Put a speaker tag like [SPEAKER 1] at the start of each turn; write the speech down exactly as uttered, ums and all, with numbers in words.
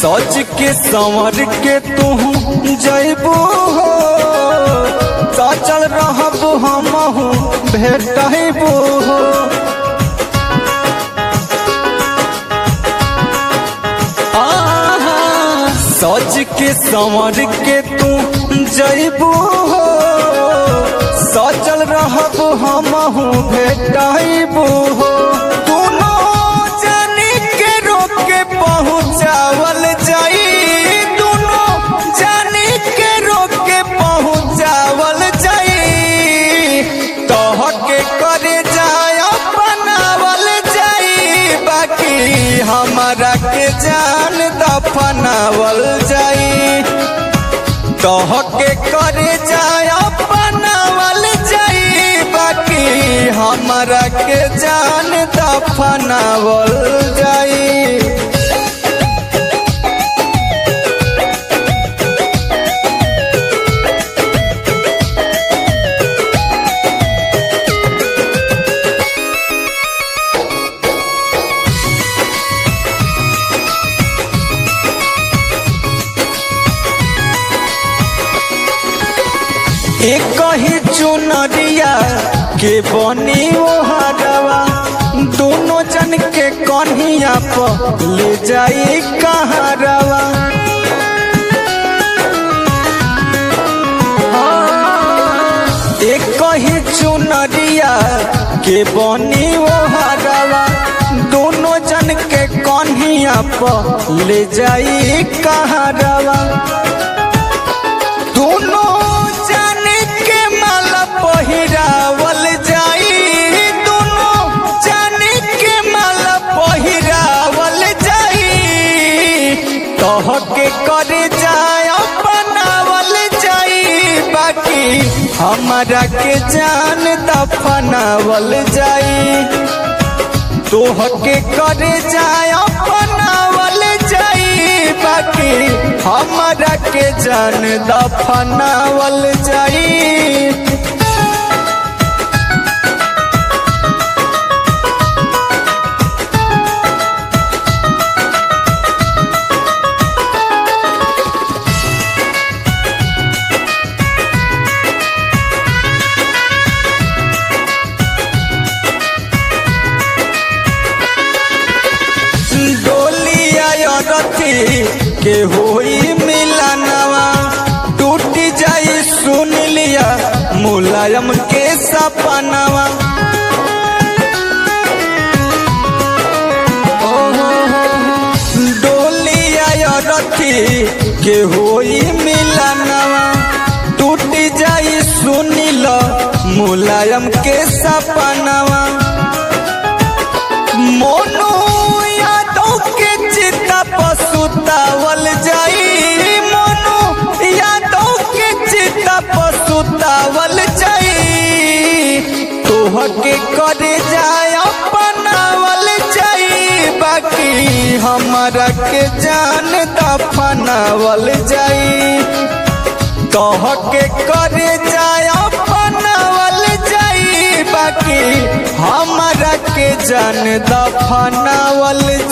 [SPEAKER 1] सच के संवर के तू जैबू हो सचल रहब हमहू भेटबू हो। सच के संवर के तू जैबू हो सचल रहब हमहू भेटबू हो। दोनों जानी के रोक के पहुँचावल जाई दोनों जानी के रोक के पहुँचावल जाई तोह के करे जाय अपनावल जाई बाकी हमारा के जान दफनावल जाई तोह के करे जाय अपनावल जाई बाकी हमारा के जान दफनावल जाई। एक ही चुनरिया के बनी ओहरवा दोनों जन के कन्हिया पर ले जाई कहरवा। एक ही चुनरिया के बनी ओहरवा दोनों जन के कन्हिया पर ले जाई कहरवा। दोनों पहिरावल जाई दोनों जानी के माला पहिरावल जाई तोह के करे जाय अपनावल जाई बाकी हमारा के जान दफनावल जाई तोह के करे जाय अपनावल जाई बाकी हमारा के जान दफनावल जाई। के होई मिलनवा टूट जाई सुन लिया मुलायम के सपनवा। डोलिया रथी के होई मिलनवा टूट जाई सुन लो मुलायम के सपनवा। मोनू पसुतावल जाई मोनू यादों के चिता पसुतावल जाई तोह के करे जाय अपनावल जाई बाकी हमारा के जान दफनावल जाई तोह के करे जाय अपनावल जाई बाकी हमारा के जान दफनावल